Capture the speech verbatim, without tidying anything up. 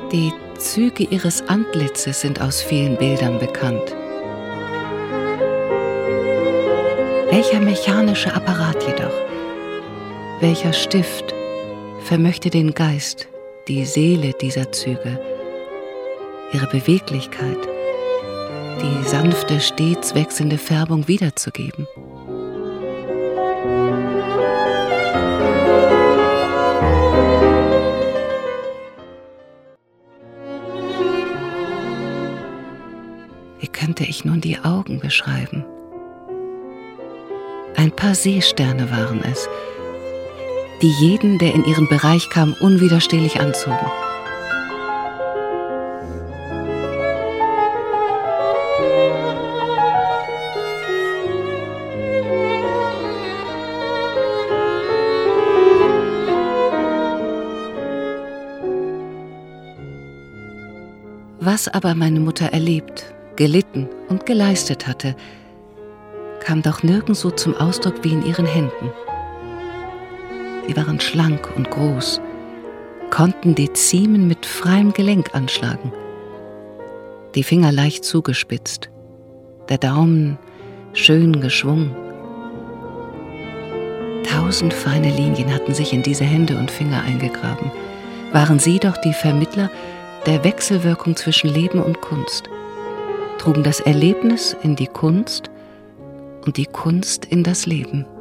Die Züge ihres Antlitzes sind aus vielen Bildern bekannt. Welcher mechanische Apparat jedoch, welcher Stift vermöchte den Geist, die Seele dieser Züge, ihre Beweglichkeit, die sanfte, stets wechselnde Färbung wiederzugeben? Wie könnte ich nun die Augen beschreiben? Ein paar Seesterne waren es, die jeden, der in ihren Bereich kam, unwiderstehlich anzogen. Was aber meine Mutter erlebt, gelitten und geleistet hatte, kam doch nirgends so zum Ausdruck wie in ihren Händen. Sie waren schlank und groß, konnten Dezimen mit freiem Gelenk anschlagen, die Finger leicht zugespitzt, der Daumen schön geschwungen. Tausend feine Linien hatten sich in diese Hände und Finger eingegraben, waren sie doch die Vermittler der Wechselwirkung zwischen Leben und Kunst, trugen das Erlebnis in die Kunst und die Kunst in das Leben.